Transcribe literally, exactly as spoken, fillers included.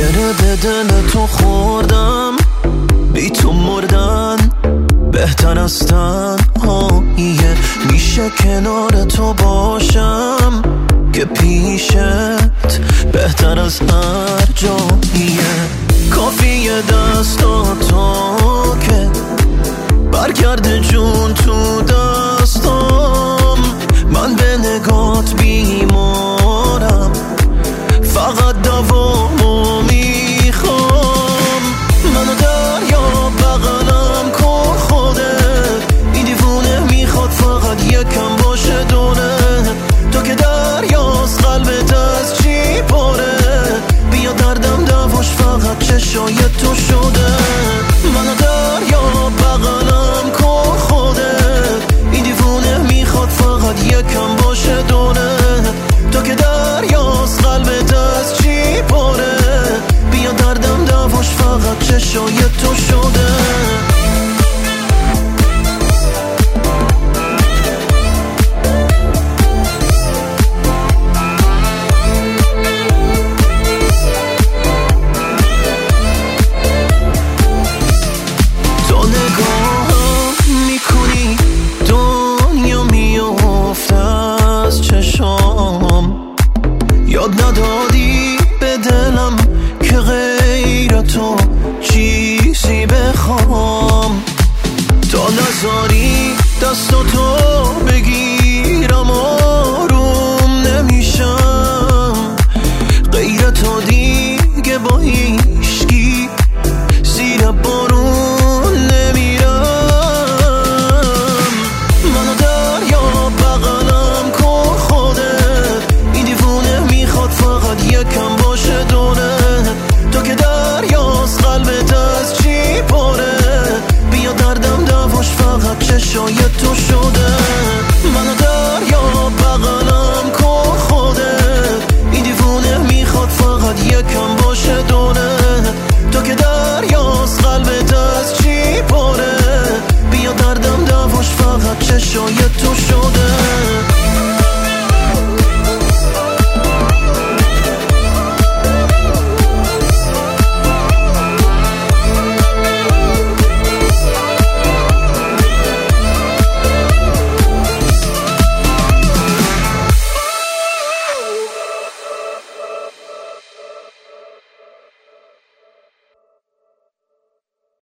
گره به دل تو خوردم، بی تو مردن بهتر از تنهاییه. میشه کنار تو باشم که پیشت بهتر از هر جاییه. کافیه دستاتو که برگرده جون تو دستم، من به نگات بیمارم، فقط دوامو میخوام. منو دریا بغلم کن خودت، این دیوونه میخواد فقط یکم باشه دونه. تو که دریاست قلبت از چی پاره، بیا دردم دواش فقط چشای تو شده. منو دریا بغلم کن خودت، این دیوونه میخواد فقط یکم باشه دونه. تو که دریاست قلبت از چی پاره، بیا دردم دواش فقط چشای تو شده. یاد ندادی به دلم که غیر تو چیزی بخوام، تا نذاری دستاتو بگیرم آروم نمیشم. غیر تو دیگه با هیچکی زیر بارون نمیرم. منو دریا بغلم کن خودت، این دیوونه میخواد فقط یکم باشه دونه. تو که دریاست قلبت از چی پاره، بیا دردم دواش فقط چشای تو شده. منو دریا بغلم کن خودت، این دیوونه میخواد فقط یکم